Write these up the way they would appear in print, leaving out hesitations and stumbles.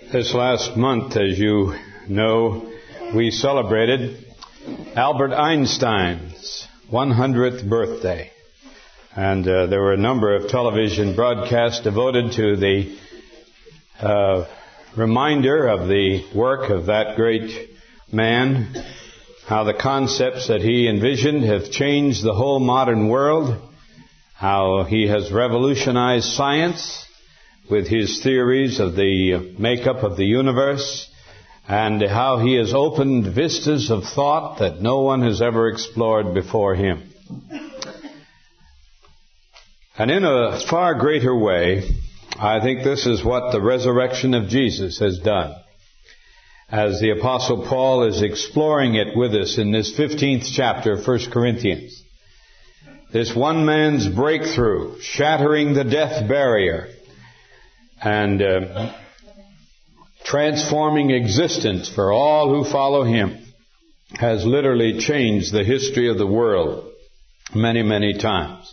This last month, as you know, we celebrated Albert Einstein's 100th birthday. And there were a number of television broadcasts devoted to the reminder of the work of that great man, how the concepts that he envisioned have changed the whole modern world, how he has revolutionized science with his theories of the makeup of the universe, and how he has opened vistas of thought that no one has ever explored before him. And in a far greater way, I think this is what the resurrection of Jesus has done. As the Apostle Paul is exploring it with us in this 15th chapter of 1 Corinthians. This one man's breakthrough, shattering the death barrier, and transforming existence for all who follow him, has literally changed the history of the world many, many times.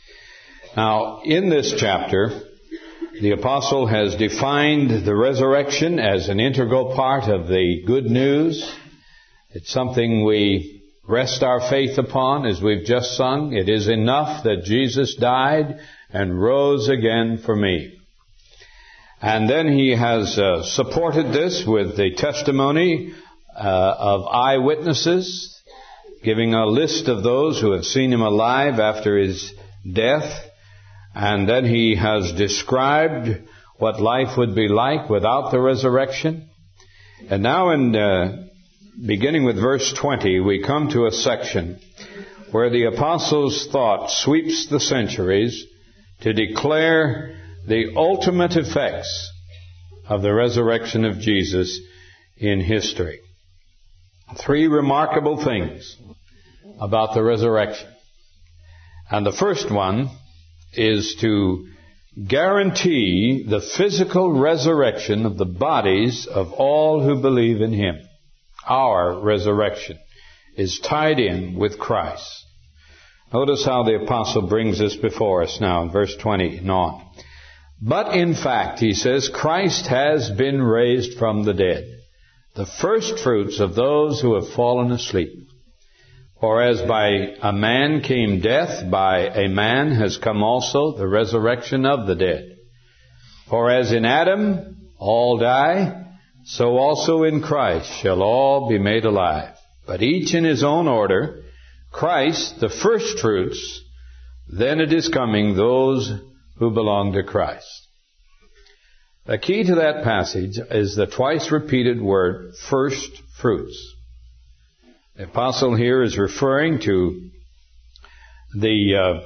Now, in this chapter, the apostle has defined the resurrection as an integral part of the good news. It's something we rest our faith upon, as we've just sung. It is enough that Jesus died and rose again for me. And then he has supported this with the testimony of eyewitnesses, giving a list of those who have seen him alive after his death. And then he has described what life would be like without the resurrection. And now beginning with verse 20, we come to a section where the apostle's thought sweeps the centuries to declare the ultimate effects of the resurrection of Jesus in history. Three remarkable things about the resurrection. And the first one is to guarantee the physical resurrection of the bodies of all who believe in him. Our resurrection is tied in with Christ. Notice how the apostle brings this before us now in verse 20 and on. But in fact, he says, Christ has been raised from the dead, the first fruits of those who have fallen asleep. For as by a man came death, by a man has come also the resurrection of the dead. For as in Adam all die, so also in Christ shall all be made alive. But each in his own order, Christ the first fruits, then it is coming those who belong to Christ. The key to that passage is the twice repeated word, first fruits. The apostle here is referring to the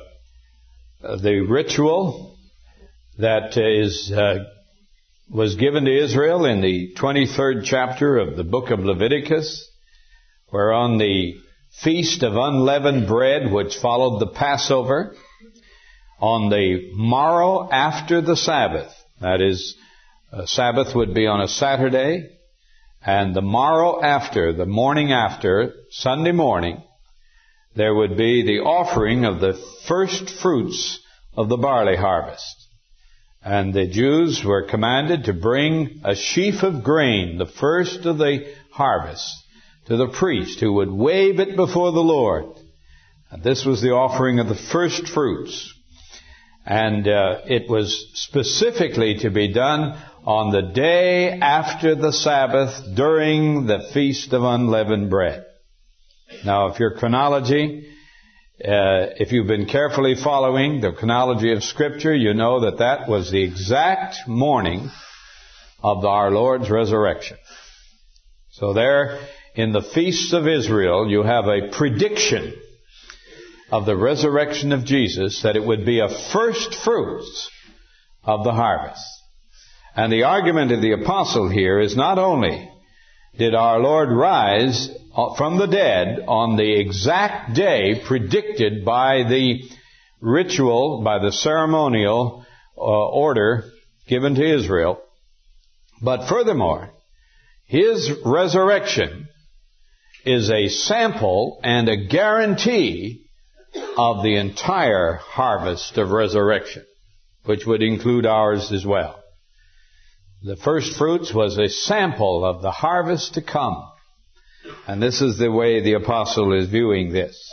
ritual that was given to Israel in the 23rd chapter of the book of Leviticus, where on the Feast of Unleavened Bread, which followed the Passover, on the morrow after the Sabbath, that is, Sabbath would be on a Saturday, and the morrow after, the morning after, Sunday morning, there would be the offering of the first fruits of the barley harvest. And the Jews were commanded to bring a sheaf of grain, the first of the harvest, to the priest who would wave it before the Lord. And this was the offering of the first fruits. And it was specifically to be done on the day after the Sabbath during the Feast of Unleavened Bread. Now, if your chronology, if you've been carefully following the chronology of Scripture, you know that that was the exact morning of our Lord's resurrection. So there, in the feasts of Israel, you have a prediction of the resurrection of Jesus, that it would be a first fruits of the harvest. And the argument of the apostle here is not only did our Lord rise from the dead on the exact day predicted by the ritual, by the ceremonial order given to Israel, but furthermore, his resurrection is a sample and a guarantee of the entire harvest of resurrection, which would include ours as well. The first fruits was a sample of the harvest to come. And this is the way the apostle is viewing this.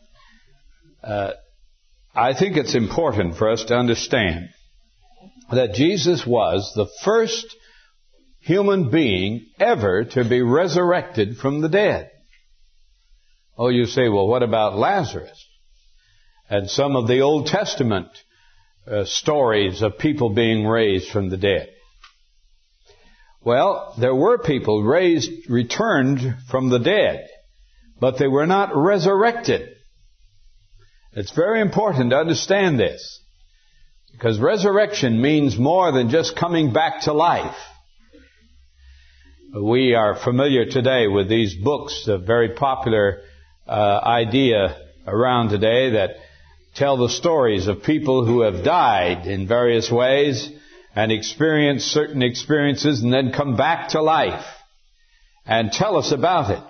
I think it's important for us to understand that Jesus was the first human being ever to be resurrected from the dead. Oh, you say, well, what about Lazarus? And some of the Old Testament stories of people being raised from the dead. Well, there were people returned from the dead, but they were not resurrected. It's very important to understand this, because resurrection means more than just coming back to life. We are familiar today with these books, a very popular idea around today that tell the stories of people who have died in various ways and experienced certain experiences and then come back to life and tell us about it.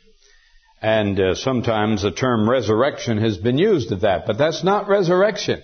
And sometimes the term resurrection has been used of that, but that's not resurrection.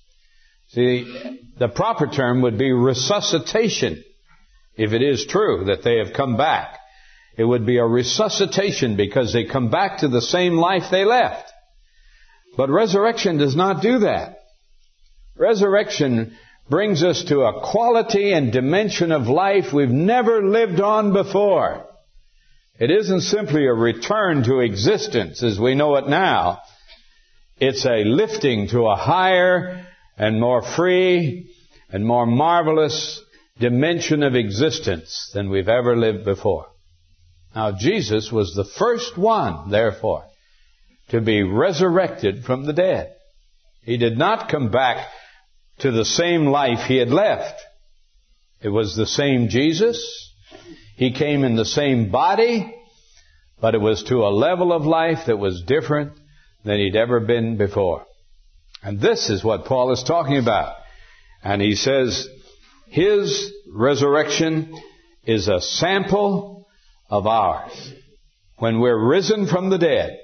See, the proper term would be resuscitation. If it is true that they have come back, it would be a resuscitation because they come back to the same life they left. But resurrection does not do that. Resurrection brings us to a quality and dimension of life we've never lived on before. It isn't simply a return to existence as we know it now. It's a lifting to a higher and more free and more marvelous dimension of existence than we've ever lived before. Now, Jesus was the first one, therefore, to be resurrected from the dead. He did not come back to the same life he had left. It was the same Jesus. He came in the same body, but it was to a level of life that was different than he'd ever been before. And this is what Paul is talking about. And he says his resurrection is a sample of ours. When we're risen from the dead,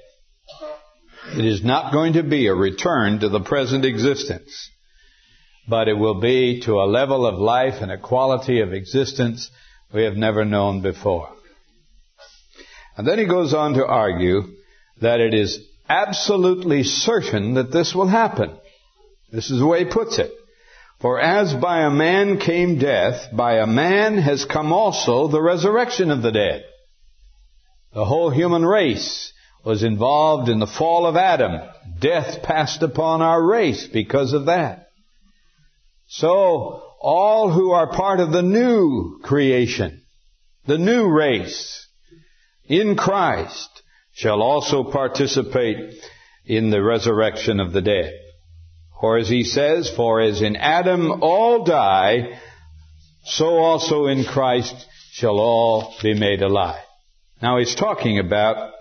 it is not going to be a return to the present existence, but it will be to a level of life and a quality of existence we have never known before. And then he goes on to argue that it is absolutely certain that this will happen. This is the way he puts it. For as by a man came death, by a man has come also the resurrection of the dead. The whole human race was involved in the fall of Adam. Death passed upon our race because of that. So, all who are part of the new creation, the new race, in Christ, shall also participate in the resurrection of the dead. For as he says, for as in Adam all die, so also in Christ shall all be made alive. Now he's talking about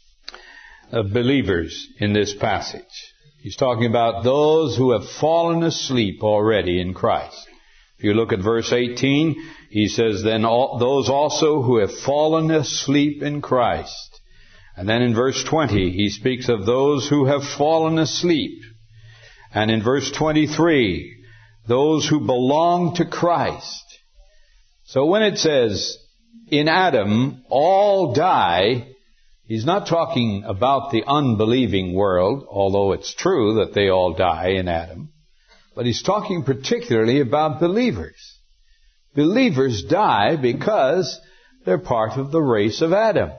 believers in this passage. He's talking about those who have fallen asleep already in Christ. If you look at verse 18, he says, then those also who have fallen asleep in Christ. And then in verse 20, he speaks of those who have fallen asleep. And in verse 23, those who belong to Christ. So when it says, in Adam all die, he's not talking about the unbelieving world, although it's true that they all die in Adam. But he's talking particularly about believers. Believers die because they're part of the race of Adam.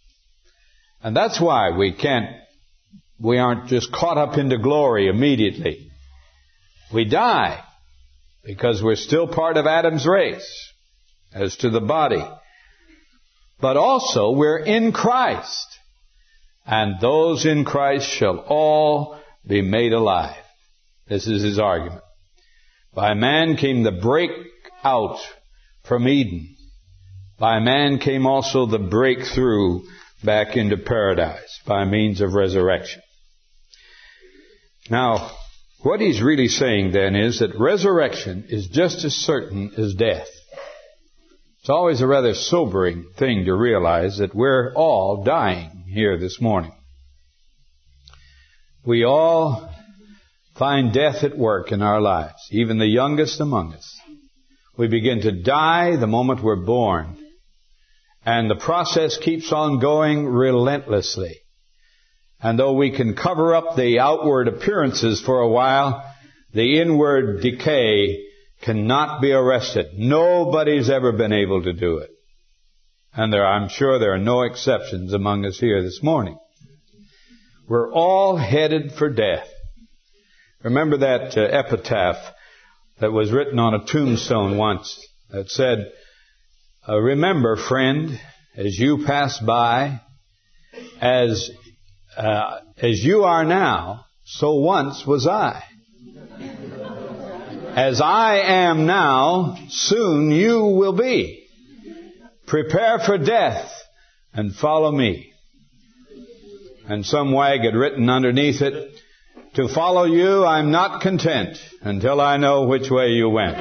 And that's why we aren't just caught up into glory immediately. We die because we're still part of Adam's race as to the body. But also we're in Christ. And those in Christ shall all be made alive. This is his argument. By man came the breakout from Eden. By man came also the breakthrough back into paradise by means of resurrection. Now, what he's really saying then is that resurrection is just as certain as death. It's always a rather sobering thing to realize that we're all dying here this morning. We all find death at work in our lives, even the youngest among us. We begin to die the moment we're born. And the process keeps on going relentlessly. And though we can cover up the outward appearances for a while, the inward decay cannot be arrested. Nobody's ever been able to do it. And I'm sure there are no exceptions among us here this morning. We're all headed for death. Remember that epitaph that was written on a tombstone once that said, remember, friend, as you pass by, as you are now, so once was I. As I am now, soon you will be. Prepare for death and follow me. And some wag had written underneath it, to follow you I'm not content until I know which way you went.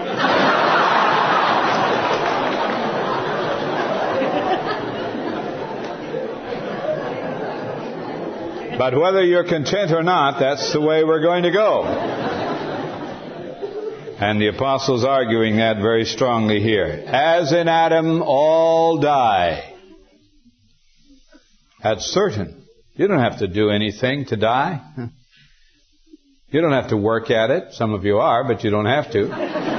But whether you're content or not, that's the way we're going to go. And the apostle's arguing that very strongly here. As in Adam, all die. That's certain. You don't have to do anything to die. You don't have to work at it. Some of you are, but you don't have to.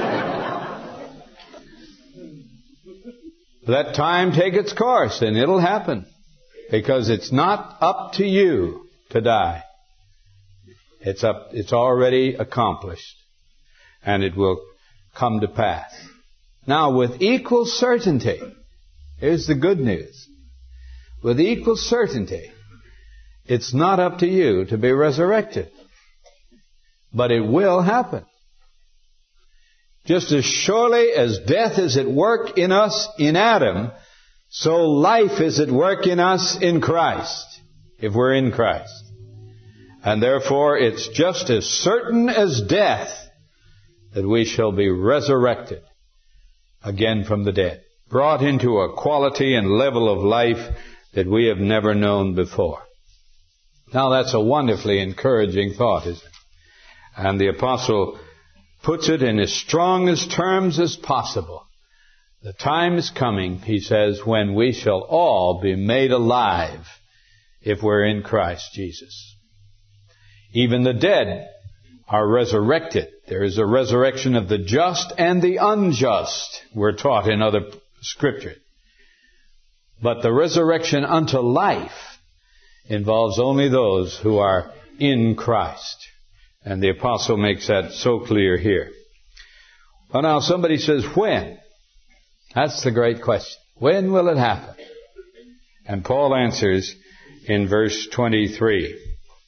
Let time take its course, and it'll happen. Because it's not up to you to die. It's already accomplished. And it will come to pass. Now, with equal certainty, here's the good news. With equal certainty, it's not up to you to be resurrected. But it will happen. Just as surely as death is at work in us in Adam, so life is at work in us in Christ, if we're in Christ. And therefore, it's just as certain as death that we shall be resurrected again from the dead, brought into a quality and level of life that we have never known before. Now, that's a wonderfully encouraging thought, isn't it? And the apostle puts it in as strong as terms as possible. The time is coming, he says, when we shall all be made alive if we're in Christ Jesus. Even the dead are resurrected. There is a resurrection of the just and the unjust, we're taught in other scripture. But the resurrection unto life involves only those who are in Christ. And the apostle makes that so clear here. Well, now somebody says, when? That's the great question. When will it happen? And Paul answers in verse 23.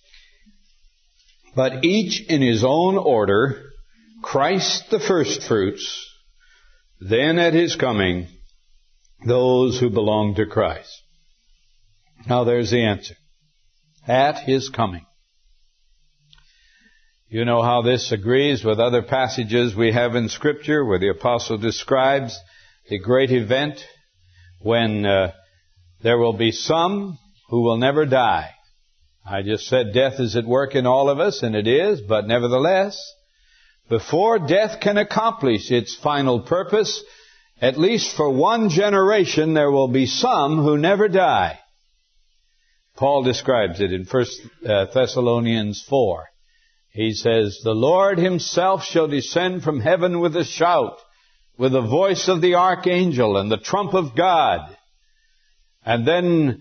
But each in his own order, Christ the firstfruits, then at his coming, those who belong to Christ. Now there's the answer. At his coming. You know how this agrees with other passages we have in Scripture where the apostle describes the great event when there will be some who will never die. I just said death is at work in all of us, and it is, but nevertheless, before death can accomplish its final purpose, at least for one generation, there will be some who never die. Paul describes it in 1 Thessalonians 4. He says, the Lord himself shall descend from heaven with a shout, with the voice of the archangel and the trump of God. And then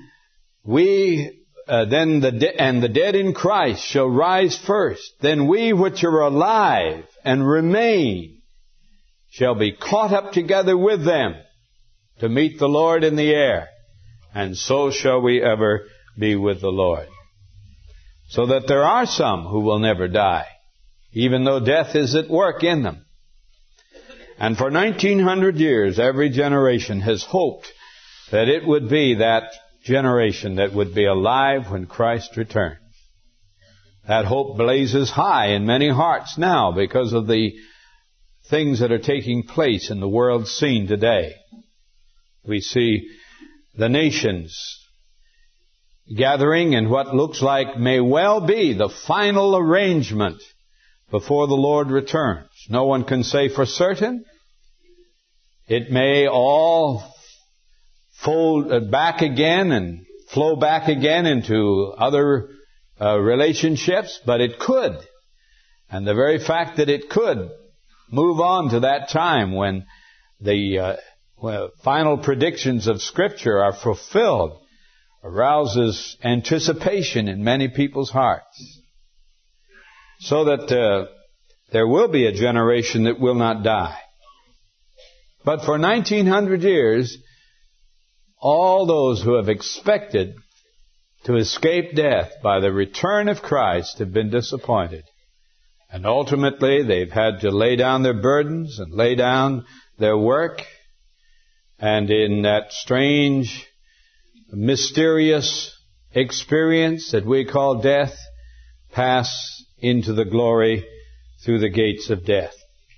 the dead in Christ shall rise first. Then we which are alive and remain shall be caught up together with them to meet the Lord in the air. And so shall we ever be with the Lord. So that there are some who will never die, even though death is at work in them. And for 1900 years, every generation has hoped that it would be that generation that would be alive when Christ returns. That hope blazes high in many hearts now because of the things that are taking place in the world scene today. We see the nations gathering in what looks like may well be the final arrangement before the Lord returns. No one can say for certain, It may all fold back again and flow back again into other relationships, but it could. And the very fact that it could move on to that time when the final predictions of Scripture are fulfilled arouses anticipation in many people's hearts. So that there will be a generation that will not die. But for 1900 years, all those who have expected to escape death by the return of Christ have been disappointed. And ultimately, they've had to lay down their burdens and lay down their work. And in that strange, mysterious experience that we call death, pass into the glory through the gates of death.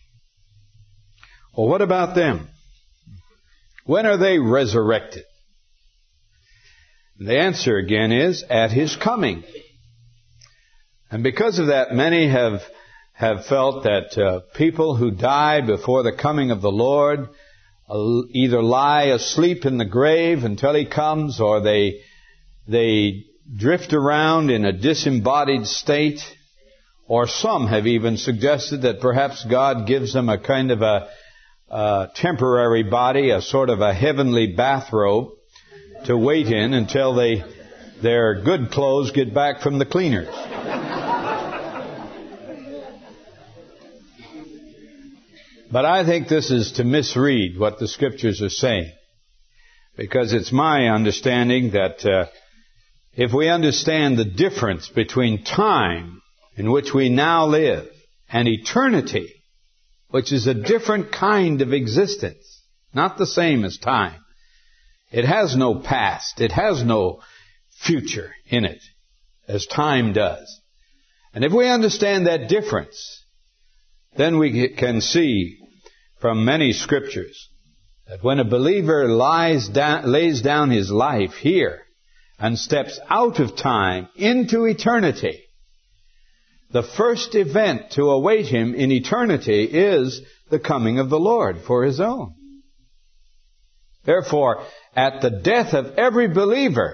Well, what about them? When are they resurrected? The answer again is at His coming. And because of that, many have felt that people who die before the coming of the Lord either lie asleep in the grave until He comes, or they drift around in a disembodied state, or some have even suggested that perhaps God gives them a kind of a temporary body, a sort of a heavenly bathrobe to wait in until their good clothes get back from the cleaners. But I think this is to misread what the Scriptures are saying. Because it's my understanding that if we understand the difference between time in which we now live and eternity, which is a different kind of existence, not the same as time. It has no past. It has no future in it, as time does. And if we understand that difference, then we can see from many Scriptures that when a believer lays down his life here and steps out of time into eternity, the first event to await him in eternity is the coming of the Lord for His own. Therefore, at the death of every believer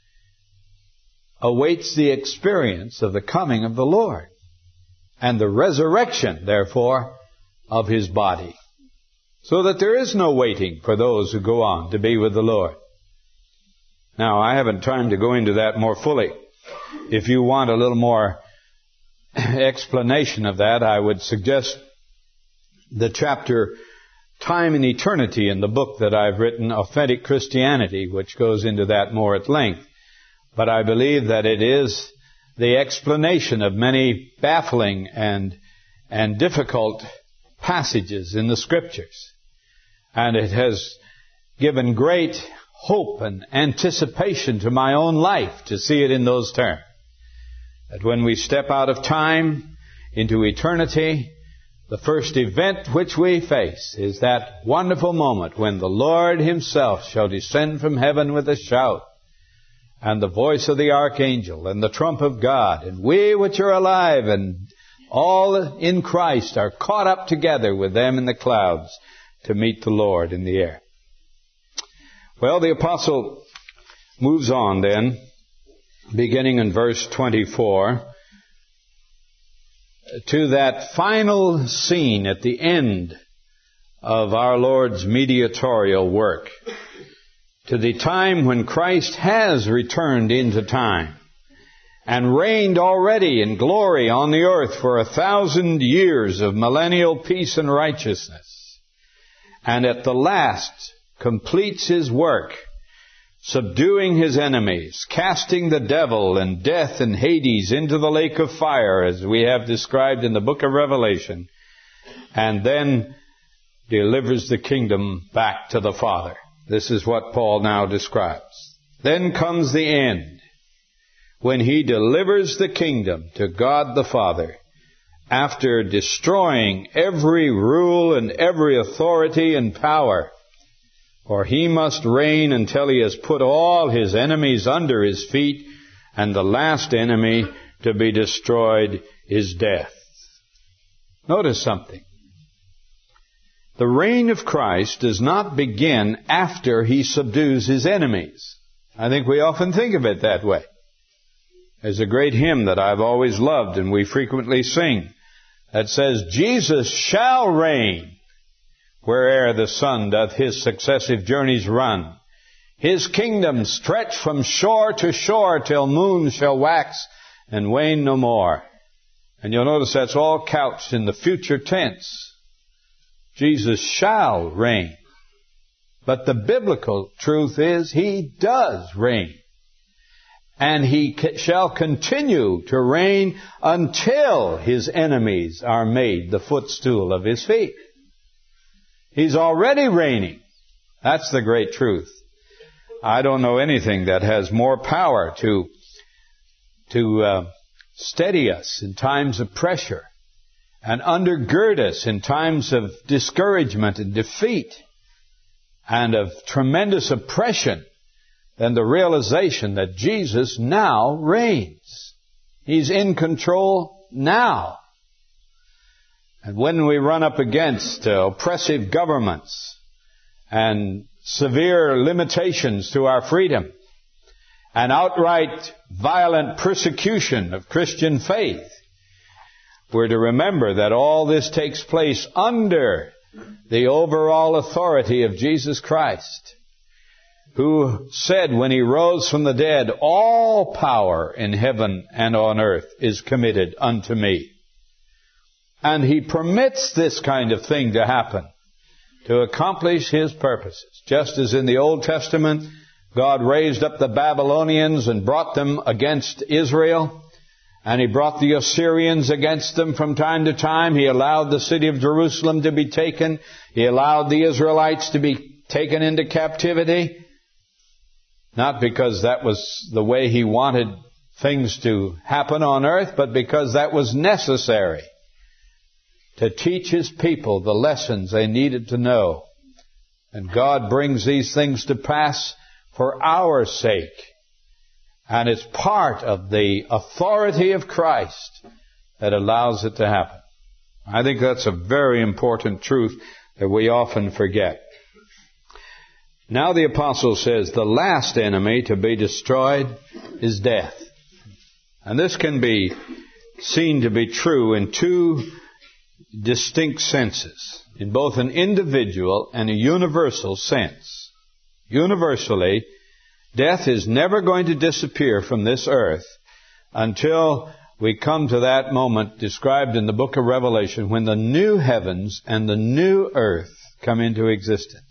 awaits the experience of the coming of the Lord and the resurrection, therefore, of His body. So that there is no waiting for those who go on to be with the Lord. Now, I haven't time to go into that more fully. If you want a little more explanation of that, I would suggest the chapter Time and Eternity in the book that I've written, Authentic Christianity, which goes into that more at length. But I believe that it is the explanation of many baffling and difficult passages in the Scriptures. And it has given great hope and anticipation to my own life to see it in those terms. That when we step out of time into eternity, the first event which we face is that wonderful moment when the Lord Himself shall descend from heaven with a shout, and the voice of the archangel, and the trump of God, and we which are alive and all in Christ are caught up together with them in the clouds to meet the Lord in the air. Well, the apostle moves on then, beginning in verse 24, to that final scene at the end of our Lord's mediatorial work, to the time when Christ has returned into time and reigned already in glory on the earth for 1,000 years of millennial peace and righteousness, and at the last completes His work, subduing His enemies, casting the devil and death and Hades into the lake of fire, as we have described in the book of Revelation, and then delivers the kingdom back to the Father. This is what Paul now describes. Then comes the end, when He delivers the kingdom to God the Father, after destroying every rule and every authority and power. For He must reign until He has put all His enemies under His feet, and the last enemy to be destroyed is death. Notice something. The reign of Christ does not begin after He subdues His enemies. I think we often think of it that way. There's a great hymn that I've always loved and we frequently sing that says, Jesus shall reign where'er the sun doth His successive journeys run. His kingdom stretch from shore to shore till moon shall wax and wane no more. And you'll notice that's all couched in the future tense. Jesus shall reign. But the biblical truth is He does reign. And He shall continue to reign until His enemies are made the footstool of His feet. He's already reigning. That's the great truth. I don't know anything that has more power to steady us in times of pressure and undergird us in times of discouragement and defeat and of tremendous oppression than the realization that Jesus now reigns. He's in control now. And when we run up against oppressive governments and severe limitations to our freedom and outright violent persecution of Christian faith, we're to remember that all this takes place under the overall authority of Jesus Christ, who said when He rose from the dead, all power in heaven and on earth is committed unto me. And He permits this kind of thing to happen to accomplish His purposes. Just as in the Old Testament, God raised up the Babylonians and brought them against Israel, and He brought the Assyrians against them from time to time. He allowed the city of Jerusalem to be taken. He allowed the Israelites to be taken into captivity. Not because that was the way He wanted things to happen on earth, but because that was necessary to teach His people the lessons they needed to know. And God brings these things to pass for our sake. And it's part of the authority of Christ that allows it to happen. I think that's a very important truth that we often forget. Now the apostle says the last enemy to be destroyed is death. And this can be seen to be true in two distinct senses, in both an individual and a universal sense. Universally, death is never going to disappear from this earth until we come to that moment described in the book of Revelation when the new heavens and the new earth come into existence.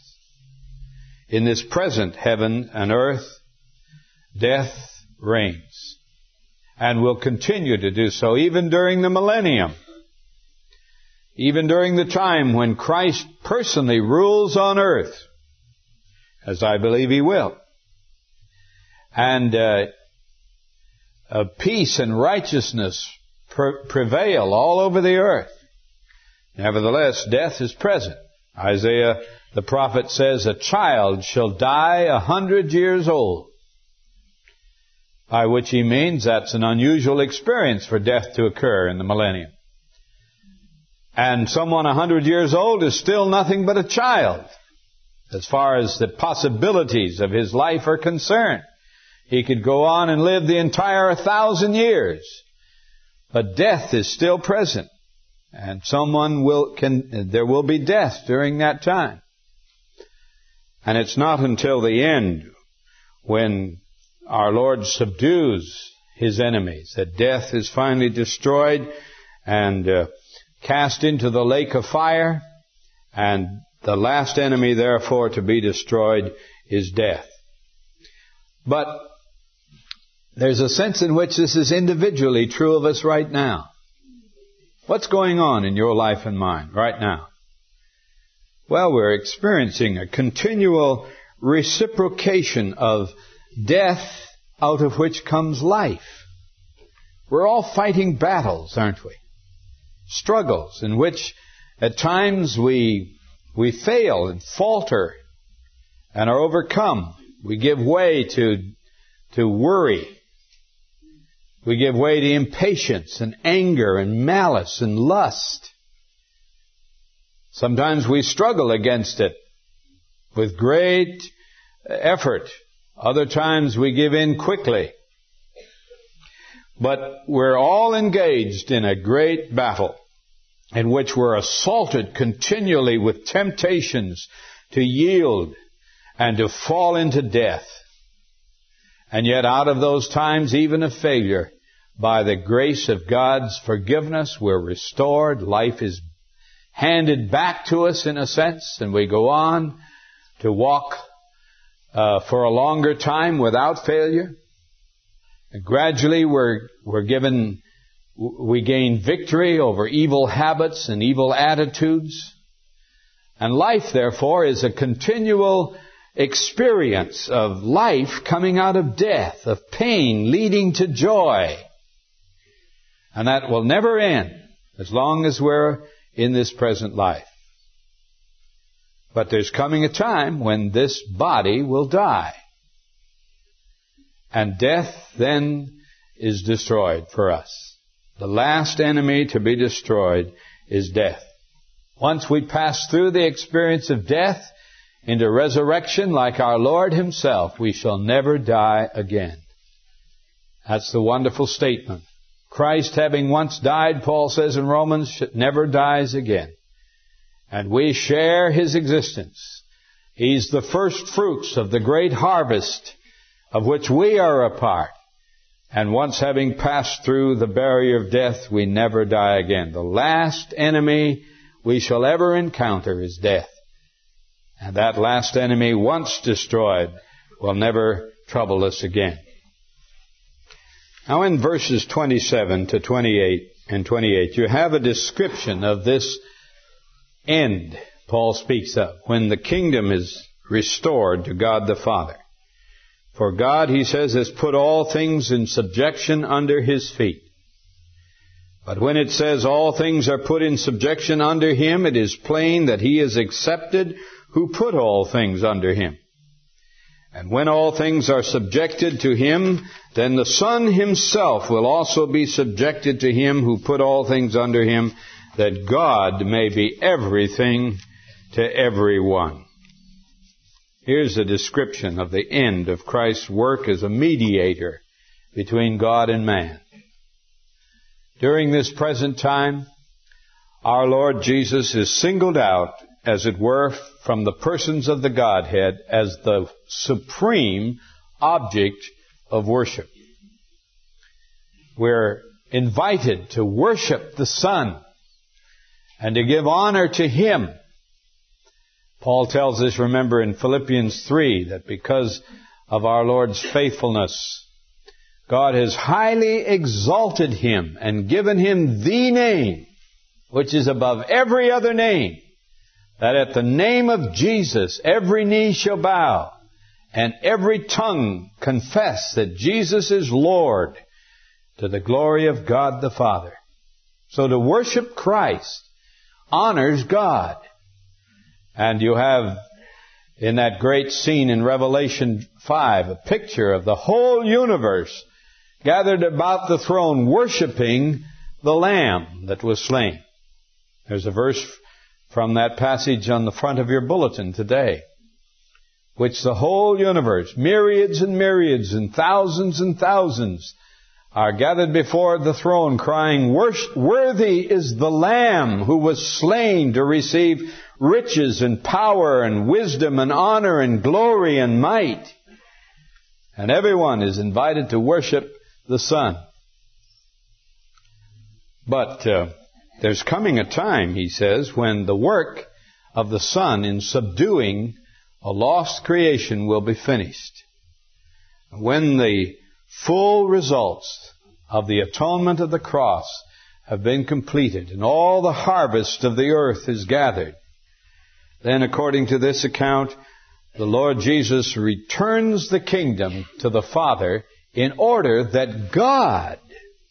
In this present heaven and earth, death reigns and will continue to do so even during the millennium. Even during the time when Christ personally rules on earth, as I believe He will. And peace and righteousness prevail all over the earth. Nevertheless, death is present. Isaiah the prophet says, a child shall die 100 years old. By which he means that's an unusual experience for death to occur in the millennium. And someone 100 years old is still nothing but a child as far as the possibilities of his life are concerned. He could go on and live the entire 1,000 years. But death is still present. And there will be death during that time. And it's not until the end when our Lord subdues His enemies that death is finally destroyed and cast into the lake of fire, and the last enemy, therefore, to be destroyed is death. But there's a sense in which this is individually true of us right now. What's going on in your life and mine right now? Well, we're experiencing a continual reciprocation of death out of which comes life. We're all fighting battles, aren't we? Struggles in which at times we fail and falter and are overcome. We give way to worry. We give way to impatience and anger and malice and lust. Sometimes we struggle against it with great effort. Other times we give in quickly. But we're all engaged in a great battle in which we're assaulted continually with temptations to yield and to fall into death. And yet out of those times, even of failure, by the grace of God's forgiveness, we're restored. Life is handed back to us in a sense, and we go on to walk for a longer time without failure. And gradually we gain victory over evil habits and evil attitudes. And life, therefore, is a continual experience of life coming out of death, of pain leading to joy. And that will never end as long as we're in this present life. But there's coming a time when this body will die. And death then is destroyed for us. The last enemy to be destroyed is death. Once we pass through the experience of death into resurrection like our Lord Himself, we shall never die again. That's the wonderful statement. Christ, having once died, Paul says in Romans, never dies again. And we share His existence. He's the first fruits of the great harvest of which we are a part. And once having passed through the barrier of death, we never die again. The last enemy we shall ever encounter is death. And that last enemy, once destroyed, will never trouble us again. Now in verses 27 to 28 and 28, you have a description of this end Paul speaks of, when the kingdom is restored to God the Father. For God, he says, has put all things in subjection under His feet. But when it says all things are put in subjection under Him, it is plain that He is accepted who put all things under Him. And when all things are subjected to Him, then the Son Himself will also be subjected to Him who put all things under Him, that God may be everything to everyone. Here's a description of the end of Christ's work as a mediator between God and man. During this present time, our Lord Jesus is singled out, as it were, from the persons of the Godhead as the supreme object of worship. We're invited to worship the Son and to give honor to Him. Paul tells us, remember, in Philippians 3, that because of our Lord's faithfulness, God has highly exalted Him and given Him the name, which is above every other name, that at the name of Jesus every knee shall bow and every tongue confess that Jesus is Lord, to the glory of God the Father. So to worship Christ honors God. And you have in that great scene in Revelation 5 a picture of the whole universe gathered about the throne worshiping the Lamb that was slain. There's a verse from that passage on the front of your bulletin today, which the whole universe, myriads and myriads and thousands, are gathered before the throne crying, "Worthy is the Lamb who was slain to receive riches and power and wisdom and honor and glory and might." And everyone is invited to worship the Son. But there's coming a time, he says, when the work of the Son in subduing a lost creation will be finished. When the full results of the atonement of the cross have been completed and all the harvest of the earth is gathered, then according to this account, the Lord Jesus returns the kingdom to the Father in order that God,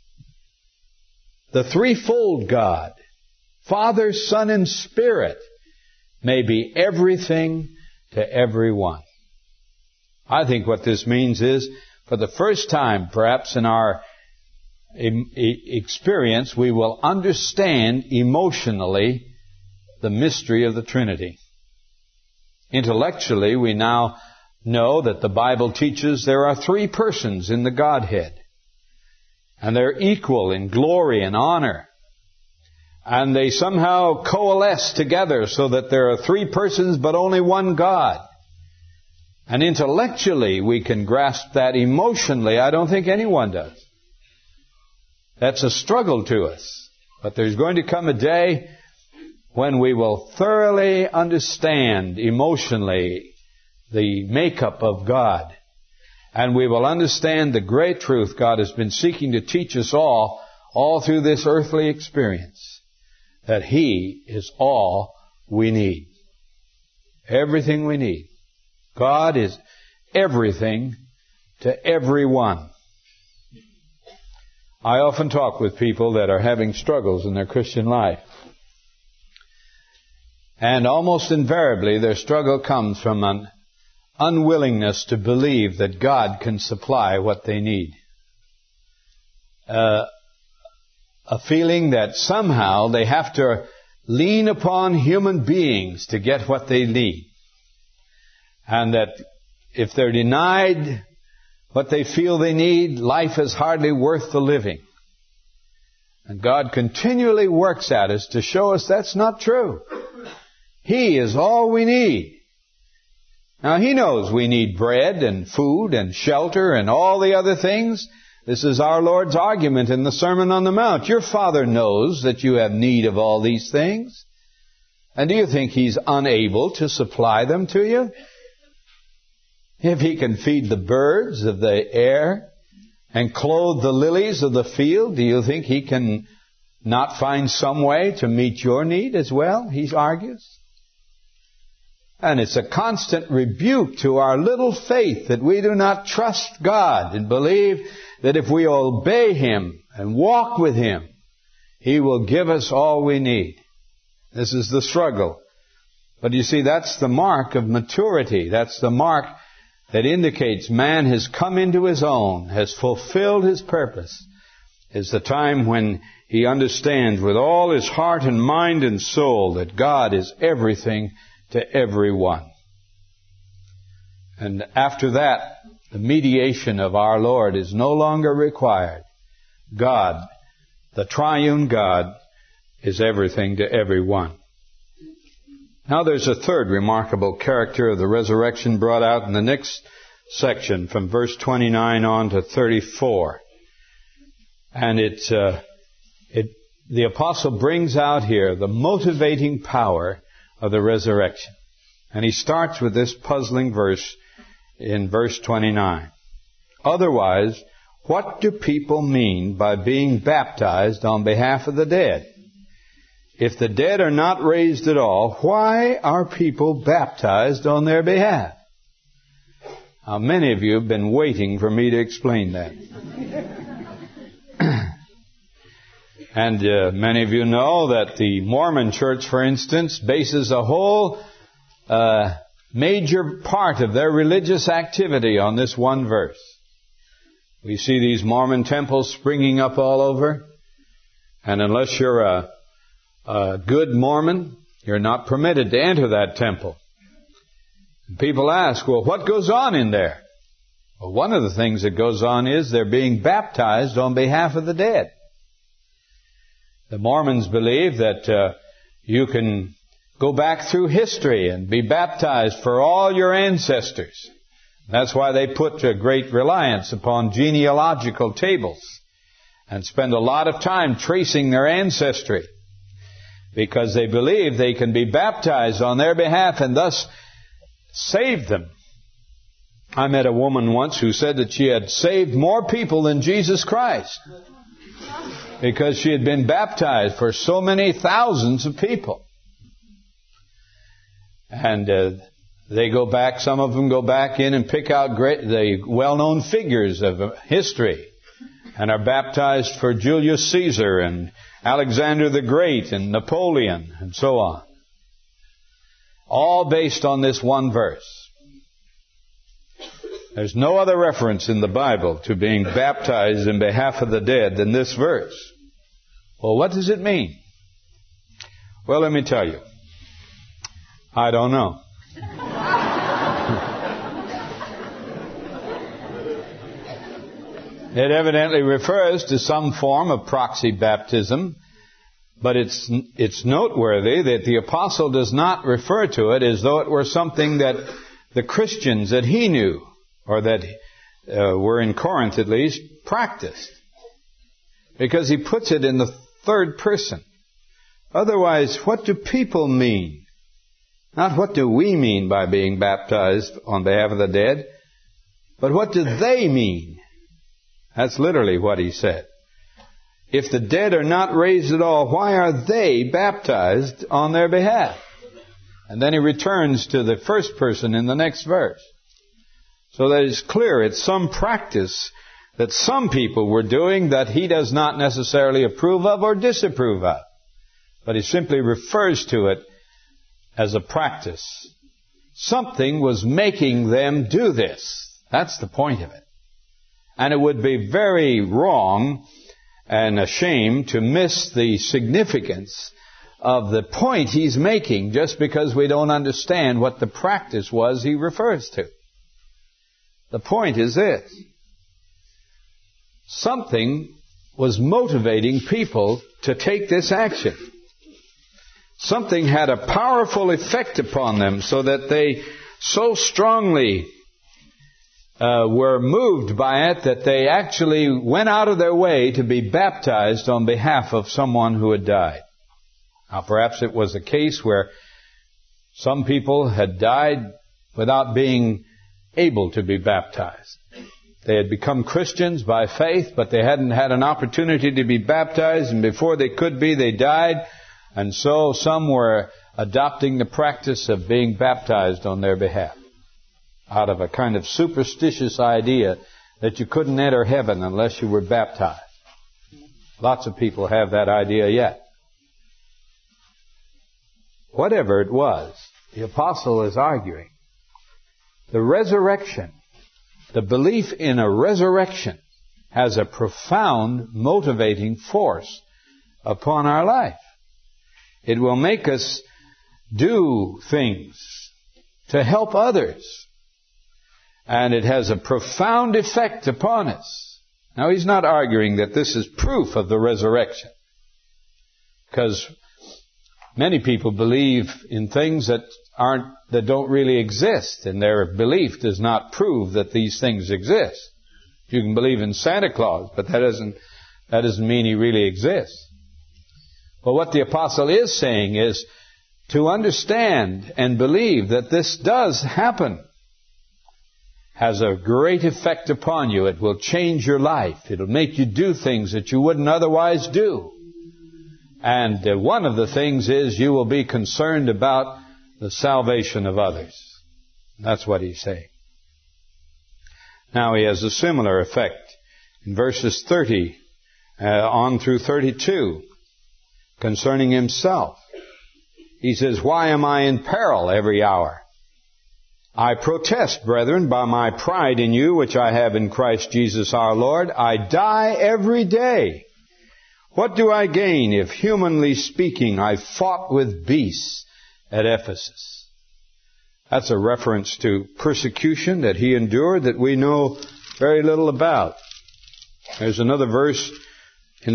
the threefold God, Father, Son, and Spirit, may be everything to everyone. I think what this means is, for the first time, perhaps in our experience, we will understand emotionally the mystery of the Trinity. Intellectually, we now know that the Bible teaches there are three persons in the Godhead. And they're equal in glory and honor. And they somehow coalesce together so that there are three persons but only one God. And intellectually we can grasp that. Emotionally, I don't think anyone does. That's a struggle to us. But there's going to come a day when we will thoroughly understand emotionally the makeup of God. And we will understand the great truth God has been seeking to teach us all through this earthly experience. That He is all we need. Everything we need. God is everything to everyone. I often talk with people that are having struggles in their Christian life. And almost invariably their struggle comes from an unwillingness to believe that God can supply what they need. A feeling that somehow they have to lean upon human beings to get what they need. And that if they're denied what they feel they need, life is hardly worth the living. And God continually works at us to show us that's not true. He is all we need. Now, He knows we need bread and food and shelter and all the other things. This is our Lord's argument in the Sermon on the Mount. Your Father knows that you have need of all these things. And do you think He's unable to supply them to you? If He can feed the birds of the air and clothe the lilies of the field, do you think He can not find some way to meet your need as well? He argues. And it's a constant rebuke to our little faith that we do not trust God and believe that if we obey Him and walk with Him, He will give us all we need. This is the struggle. But you see, that's the mark of maturity. That's the mark that indicates man has come into his own, has fulfilled his purpose. Is the time when he understands with all his heart and mind and soul that God is everything to everyone. And after that, the mediation of our Lord is no longer required. God, the triune God, is everything to everyone. Now there's a third remarkable character of the resurrection brought out in the next section from verse 29 on to 34. And the apostle brings out here the motivating power of the resurrection. And he starts with this puzzling verse in verse 29. Otherwise, what do people mean by being baptized on behalf of the dead? If the dead are not raised at all, why are people baptized on their behalf? Now, many of you have been waiting for me to explain that. And many of you know that the Mormon Church, for instance, bases a whole major part of their religious activity on this one verse. We see these Mormon temples springing up all over. And unless you're a good Mormon, you're not permitted to enter that temple. And people ask, well, what goes on in there? Well, one of the things that goes on is they're being baptized on behalf of the dead. The Mormons believe that you can go back through history and be baptized for all your ancestors. That's why they put a great reliance upon genealogical tables and spend a lot of time tracing their ancestry, because they believe they can be baptized on their behalf and thus save them. I met a woman once who said that she had saved more people than Jesus Christ, because she had been baptized for so many thousands of people. And they go back, some of them go back in and pick out the well-known figures of history and are baptized for Julius Caesar and Alexander the Great and Napoleon and so on. All based on this one verse. There's no other reference in the Bible to being baptized in behalf of the dead than this verse. Well, what does it mean? Well, let me tell you. I don't know. It evidently refers to some form of proxy baptism, but it's noteworthy that the apostle does not refer to it as though it were something that the Christians that he knew, or that were in Corinth at least, practiced. Because he puts it in the third person. Otherwise, what do people mean? Not what do we mean by being baptized on behalf of the dead, but what do they mean? That's literally what he said. If the dead are not raised at all, why are they baptized on their behalf? And then he returns to the first person in the next verse. So that it's clear it's some practice that some people were doing that he does not necessarily approve of or disapprove of. But he simply refers to it as a practice. Something was making them do this. That's the point of it. And it would be very wrong and a shame to miss the significance of the point he's making just because we don't understand what the practice was he refers to. The point is this. Something was motivating people to take this action. Something had a powerful effect upon them so that they so strongly were moved by it that they actually went out of their way to be baptized on behalf of someone who had died. Now, perhaps it was a case where some people had died without being able to be baptized. They had become Christians by faith, but they hadn't had an opportunity to be baptized, and before they could be, they died. And so some were adopting the practice of being baptized on their behalf, out of a kind of superstitious idea that you couldn't enter heaven unless you were baptized. Lots of people have that idea yet. Whatever it was, the apostle is arguing. The resurrection, the belief in a resurrection, has a profound motivating force upon our life. It will make us do things to help others. And it has a profound effect upon us. Now, he's not arguing that this is proof of the resurrection. Because many people believe in things that don't really exist, and their belief does not prove that these things exist. You can believe in Santa Claus, but that doesn't mean he really exists. But what the apostle is saying is to understand and believe that this does happen has a great effect upon you. It will change your life. It'll make you do things that you wouldn't otherwise do. And one of the things is you will be concerned about the salvation of others. That's what he's saying. Now he has a similar effect in verses 30 on through 32 concerning himself. He says, "Why am I in peril every hour? I protest, brethren, by my pride in you, which I have in Christ Jesus our Lord. I die every day. What do I gain if, humanly speaking, I fought with beasts at Ephesus?" That's a reference to persecution that he endured that we know very little about. There's another verse in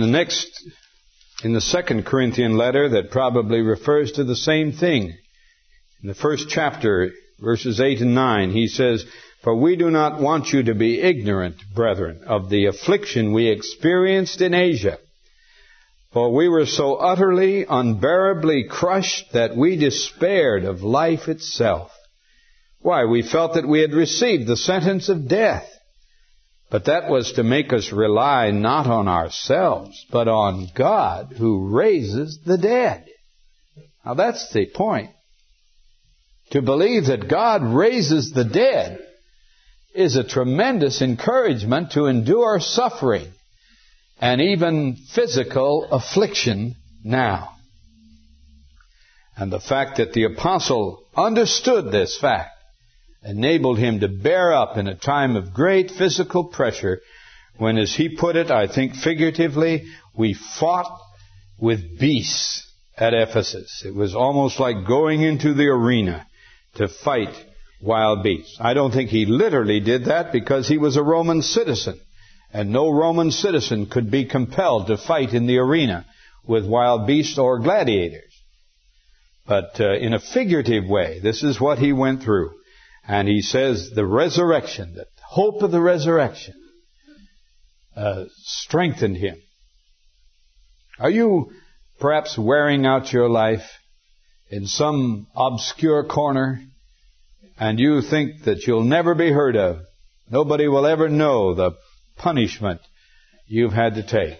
the 2 Corinthian letter that probably refers to the same thing. In the first chapter, verses 8 and 9, he says, "For we do not want you to be ignorant, brethren, of the affliction we experienced in Asia. For we were so utterly, unbearably crushed that we despaired of life itself. Why, we felt that we had received the sentence of death. But that was to make us rely not on ourselves, but on God who raises the dead." Now that's the point. To believe that God raises the dead is a tremendous encouragement to endure suffering and even physical affliction now. And the fact that the apostle understood this fact enabled him to bear up in a time of great physical pressure when, as he put it, I think figuratively, we fought with beasts at Ephesus. It was almost like going into the arena to fight wild beasts. I don't think he literally did that because he was a Roman citizen, and no Roman citizen could be compelled to fight in the arena with wild beasts or gladiators. But in a figurative way, this is what he went through. And he says the resurrection, the hope of the resurrection, strengthened him. Are you perhaps wearing out your life in some obscure corner, and you think that you'll never be heard of? Nobody will ever know the punishment you've had to take.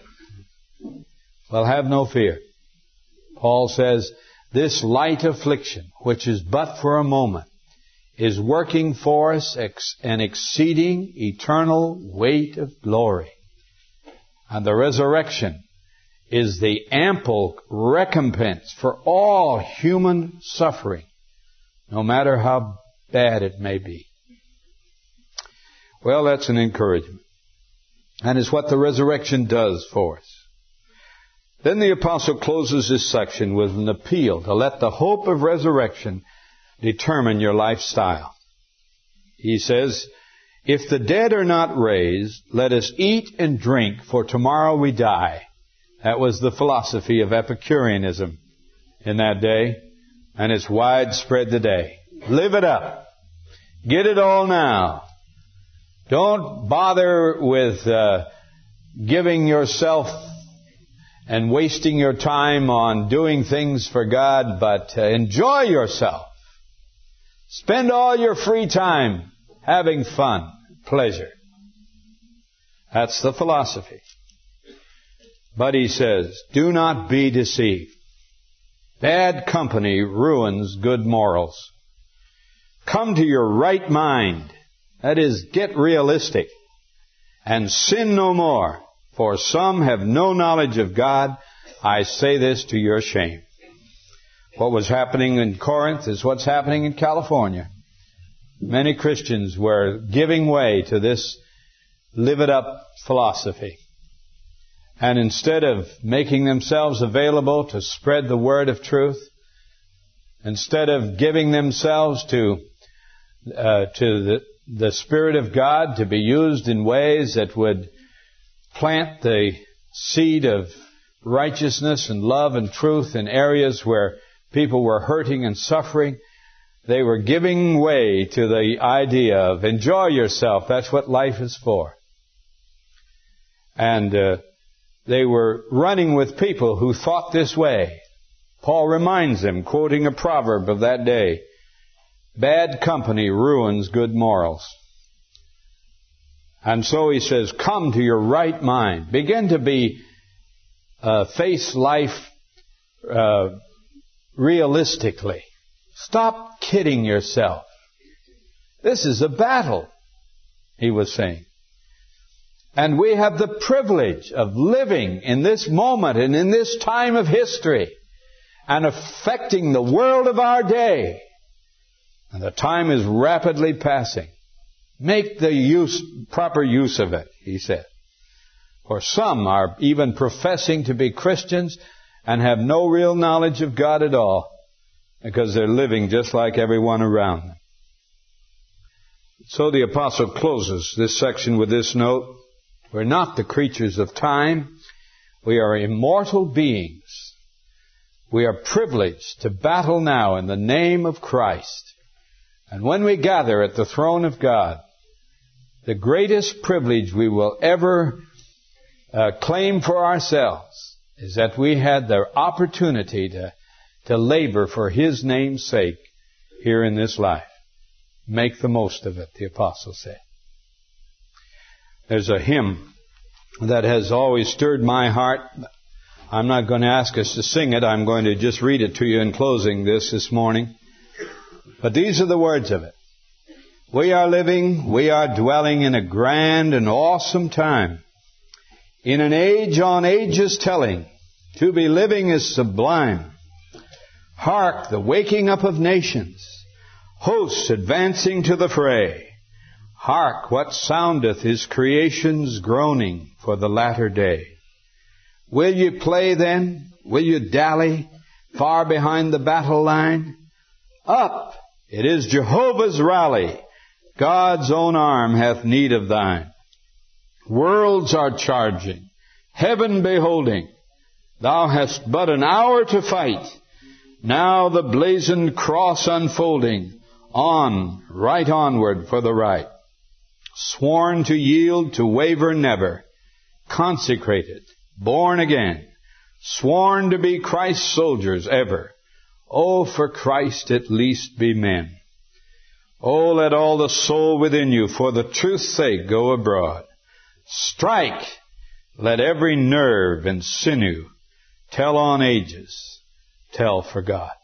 Well, have no fear. Paul says, this light affliction, which is but for a moment, is working for us an exceeding eternal weight of glory. And the resurrection is the ample recompense for all human suffering, no matter how bad it may be. Well, that's an encouragement. And it's what the resurrection does for us. Then the apostle closes this section with an appeal to let the hope of resurrection determine your lifestyle. He says, if the dead are not raised, let us eat and drink, for tomorrow we die. That was the philosophy of Epicureanism in that day, and it's widespread today. Live it up. Get it all now. Don't bother with giving yourself and wasting your time on doing things for God, but enjoy yourself. Spend all your free time having fun, pleasure. That's the philosophy. But he says, do not be deceived. Bad company ruins good morals. Come to your right mind. That is, get realistic. And sin no more. For some have no knowledge of God. I say this to your shame. What was happening in Corinth is what's happening in California. Many Christians were giving way to this live it up philosophy. And instead of making themselves available to spread the word of truth, instead of giving themselves to the Spirit of God to be used in ways that would plant the seed of righteousness and love and truth in areas where people were hurting and suffering, they were giving way to the idea of enjoy yourself. That's what life is for. And they were running with people who thought this way. Paul reminds them, quoting a proverb of that day, bad company ruins good morals. And so he says, come to your right mind. Begin to face life realistically. Stop kidding yourself. This is a battle, he was saying. And we have the privilege of living in this moment and in this time of history and affecting the world of our day. And the time is rapidly passing. Make the proper use of it, he said. For some are even professing to be Christians and have no real knowledge of God at all because they're living just like everyone around them. So the apostle closes this section with this note. We're not the creatures of time. We are immortal beings. We are privileged to battle now in the name of Christ. And when we gather at the throne of God, the greatest privilege we will ever claim for ourselves is that we had the opportunity to labor for His name's sake here in this life. Make the most of it, the apostle said. There's a hymn that has always stirred my heart. I'm not going to ask us to sing it. I'm going to just read it to you in closing this morning. But these are the words of it. We are living, we are dwelling in a grand and awesome time. In an age on ages telling, to be living is sublime. Hark, the waking up of nations, hosts advancing to the fray. Hark, what soundeth is creation's groaning for the latter day. Will you play then? Will you dally? far behind the battle line? Up! It is Jehovah's rally. God's own arm hath need of thine. Worlds are charging, heaven beholding. Thou hast but an hour to fight. Now the blazoned cross unfolding. On, right onward for the right. Sworn to yield, to waver never. Consecrated, born again. Sworn to be Christ's soldiers ever. Oh, for Christ at least be men. Oh, let all the soul within you for the truth's sake go abroad. Strike! Let every nerve and sinew tell on ages, tell for God.